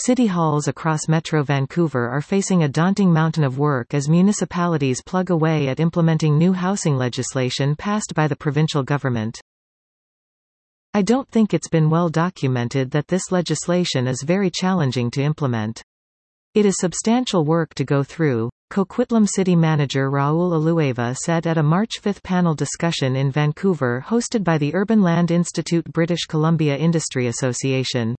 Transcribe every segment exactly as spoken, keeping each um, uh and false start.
City halls across Metro Vancouver are facing a daunting mountain of work as municipalities plug away at implementing new housing legislation passed by the provincial government. I don't think it's been well documented that this legislation is very challenging to implement. It is substantial work to go through, Coquitlam City Manager Raul Alueva said at a March fifth panel discussion in Vancouver hosted by the Urban Land Institute British Columbia Industry Association.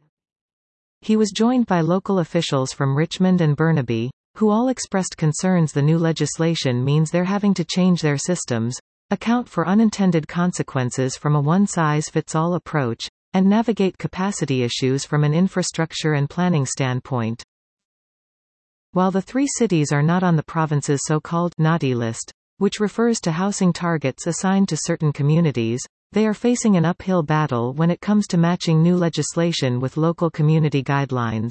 He was joined by local officials from Richmond and Burnaby, who all expressed concerns the new legislation means they're having to change their systems, account for unintended consequences from a one-size-fits-all approach, and navigate capacity issues from an infrastructure and planning standpoint. While the three cities are not on the province's so-called naughty list, which refers to housing targets assigned to certain communities, they are facing an uphill battle when it comes to matching new legislation with local community guidelines.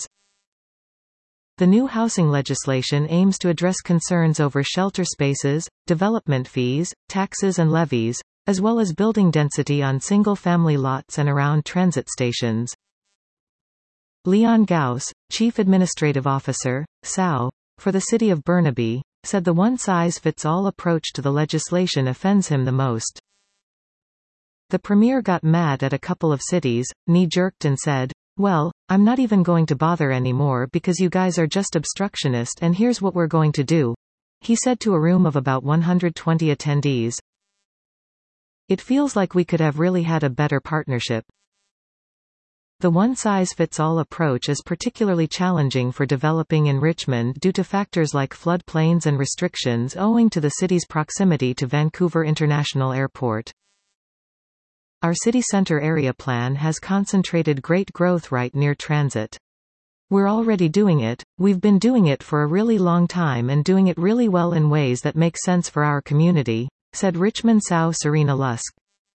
The new housing legislation aims to address concerns over shelter spaces, development fees, taxes and levies, as well as building density on single-family lots and around transit stations. Leon Gauss, Chief Administrative Officer, S A O, for the City of Burnaby, said the one-size-fits-all approach to the legislation offends him the most. The Premier got mad at a couple of cities, knee-jerked and said, "Well, I'm not even going to bother anymore because you guys are just obstructionist and here's what we're going to do," he said to a room of about one hundred twenty attendees. It feels like we could have really had a better partnership. The one-size-fits-all approach is particularly challenging for developing in Richmond due to factors like floodplains and restrictions owing to the city's proximity to Vancouver International Airport. Our city centre area plan has concentrated great growth right near transit. We're already doing it, we've been doing it for a really long time and doing it really well in ways that make sense for our community, said Richmond S A O Serena Lusk.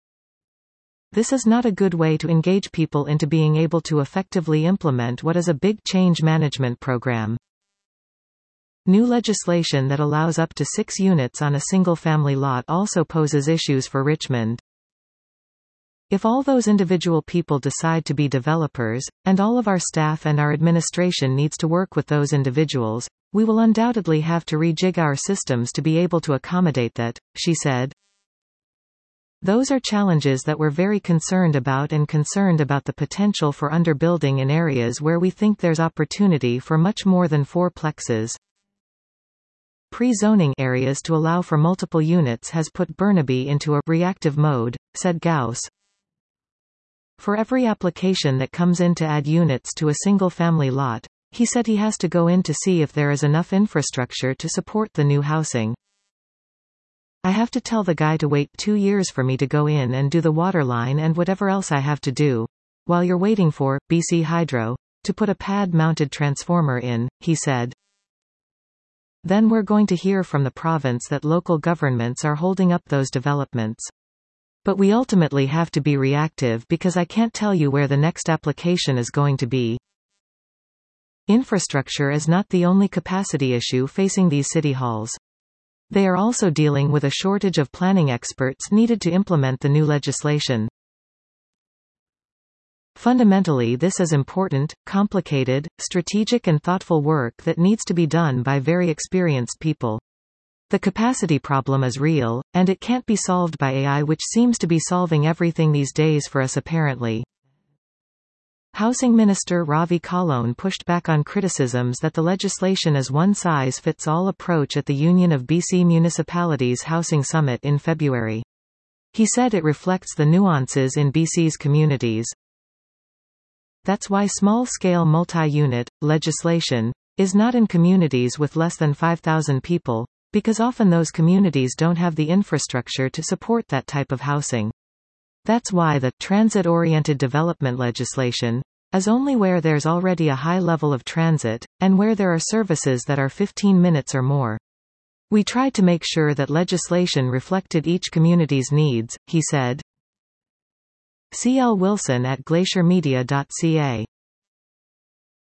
This is not a good way to engage people into being able to effectively implement what is a big change management program. New legislation that allows up to six units on a single-family lot also poses issues for Richmond. If all those individual people decide to be developers, and all of our staff and our administration needs to work with those individuals, we will undoubtedly have to rejig our systems to be able to accommodate that, she said. Those are challenges that we're very concerned about and concerned about the potential for underbuilding in areas where we think there's opportunity for much more than four plexes. Pre-zoning areas to allow for multiple units has put Burnaby into a reactive mode, said Gauss. For every application that comes in to add units to a single-family lot, he said he has to go in to see if there is enough infrastructure to support the new housing. I have to tell the guy to wait two years for me to go in and do the water line and whatever else I have to do, while you're waiting for B C Hydro to put a pad-mounted transformer in, he said. Then we're going to hear from the province that local governments are holding up those developments. But we ultimately have to be reactive because I can't tell you where the next application is going to be. Infrastructure is not the only capacity issue facing these city halls. They are also dealing with a shortage of planning experts needed to implement the new legislation. Fundamentally, this is important, complicated, strategic and thoughtful work that needs to be done by very experienced people. The capacity problem is real, and it can't be solved by A I, which seems to be solving everything these days for us apparently. Housing Minister Ravi Kahlon pushed back on criticisms that the legislation is one-size-fits-all approach at the Union of B C Municipalities Housing Summit in February. He said it reflects the nuances in B C's communities. That's why small-scale multi-unit legislation is not in communities with less than five thousand people, because often those communities don't have the infrastructure to support that type of housing. That's why the transit-oriented development legislation is only where there's already a high level of transit, and where there are services that are fifteen minutes or more. We tried to make sure that legislation reflected each community's needs, he said. C L Wilson at glacier media dot C A